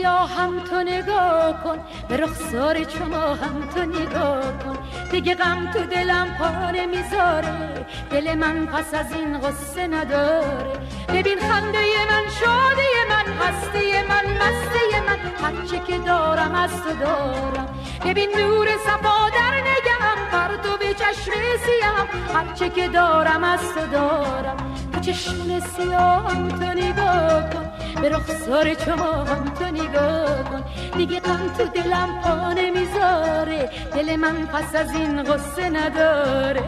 سیاه هم تو نگاه کن، به رخسار شما هم تو نگاه کن. دیگه غم تو دلم پا نمیذاره، دل من پس از این غصه نداره. ببین خنده من، شاده من، هستی من، مستی من، هرچه که دارم از تو دارم. ببین نور صفا در نگم، پرتو به چشم سیام، هرچه که دارم از تو دارم. تو چشمون سیام تو نگاه کن، به رخسار شما هم تو نگاه کن. دیگه غم تو دلم پا نمیذاره، دل من پس از این غصه نداره.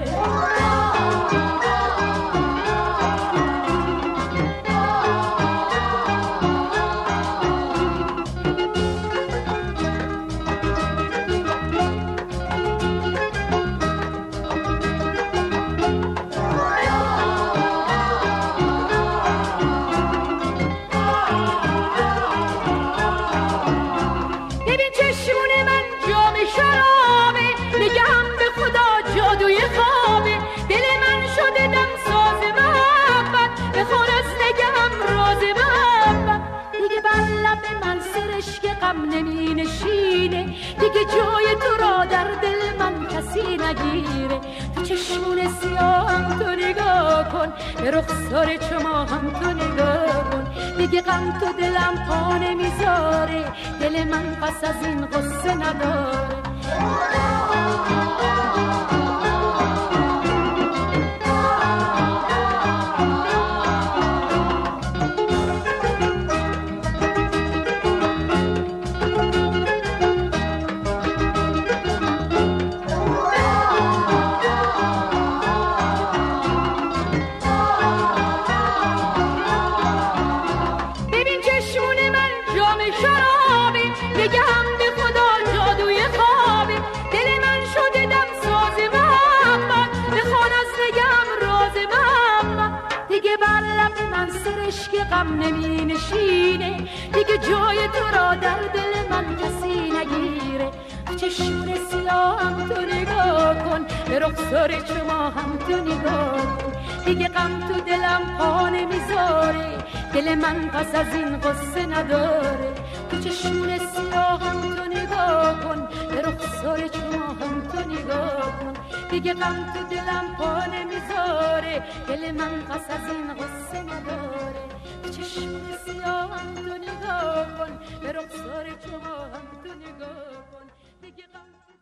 نمی نشینه دیگه، جای تو را در دل من کسی نگیره. تو چشمون سیاه تو نگاه کن، به رخسار شما هم تو نگاه کن. دیگه غم تو دلم پا نمیذاره، دل من پس از این غصه نداره. غم نمی نشینه دیگه، جای تو را در دل من کسی نگیره. چشمون سیاه هم تو نگاه کن، به رخسار شما هم تو نگاه کن. دیگه غم تو دلم پا نمیذاره، دل من پس از این غصه نداره. تو چشمون سیاه هم تو نگاه کن، به رخسار شما هم تو نگاه کن. دیگه غم تو دلم پا نمیذاره، دل من پس از این غصه نداره. چشم سیاه هم تو نگاه کن، به رخسار شما هم تو نگاه کن. دیگه غم